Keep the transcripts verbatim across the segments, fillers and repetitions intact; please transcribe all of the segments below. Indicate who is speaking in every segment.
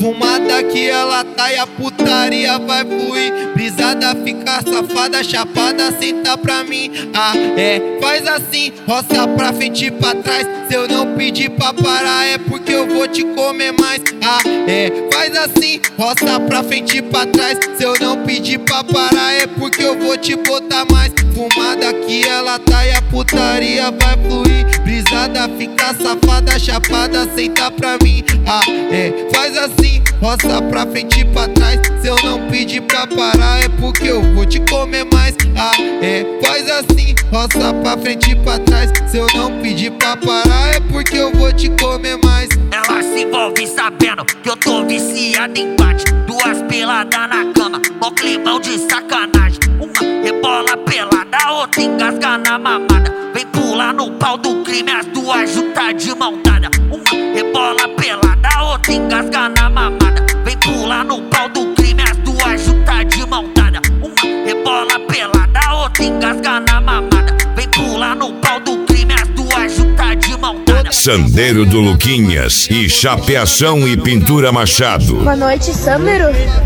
Speaker 1: Fumada que ela tá e a putaria vai fluir. Brisada fica safada, chapada, senta pra mim. Ah, é, faz assim, roça pra frente e pra trás. Se eu não pedir pra parar é porque eu vou te comer mais. Ah, é, faz assim, roça pra frente e pra trás. Se eu não pedir pra parar é porque eu vou te botar mais. Fumada que ela tá e a putaria vai fluir. Brisada fica safada, chapada, senta pra mim. Ah, é, faz assim, roça pra frente e pra trás. Se eu não pedir pra parar é porque eu vou te comer mais. Ah, é, faz assim, roça pra frente e pra trás. Se eu não pedir pra parar é porque eu vou te comer mais.
Speaker 2: Ela se envolve sabendo que eu tô viciado em bate. Duas peladas na cama, mó climão de sacanagem. Uma rebola pelada, outra engasga na mamada. Vem pular no pau do crime, as duas juntas de mão dada. Uma rebola pelada, outra engasga na mamada. Vem pular no pau do crime, as duas juntas de mão dada. Uma rebola pelada, outra engasga na mamada. Vem pular no pau do crime, as duas juntas de mão dada.
Speaker 3: Sandeiro do Luquinhas e Chapeação e Pintura Machado.
Speaker 4: Boa noite, Sandero.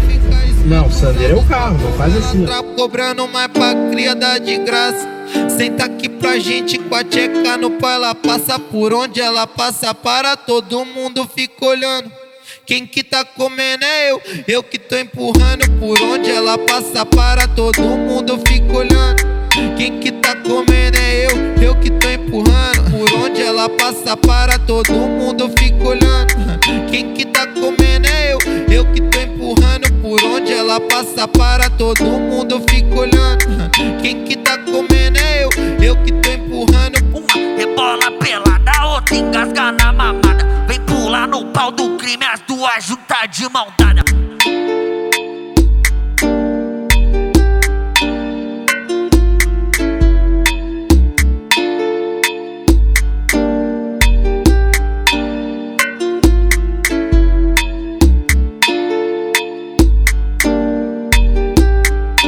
Speaker 5: Não, Sandeiro é o carro, não faz assim.
Speaker 1: Tá cobrando mais pra cria dar de graça. Senta aqui pra gente com a tcheca no pau. Ela passa por onde ela passa, para todo mundo fica olhando. Quem que tá comendo é eu, eu que tô empurrando. Por onde ela passa, para todo mundo fica olhando. Quem que tá comendo é eu, eu que tô empurrando. Por onde ela passa, para todo mundo fica olhando. Quem que tá comendo é eu, eu que tô empurrando. Por onde ela passa, para todo mundo fica olhando. Quem que tá comendo é eu, eu que tô empurrando.
Speaker 2: Uma rebola pelada, outra engasga na mamada. Vem pular no pau do crime, as duas juntas de mão dada.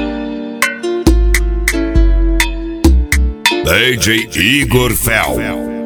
Speaker 3: D J Igor Fel.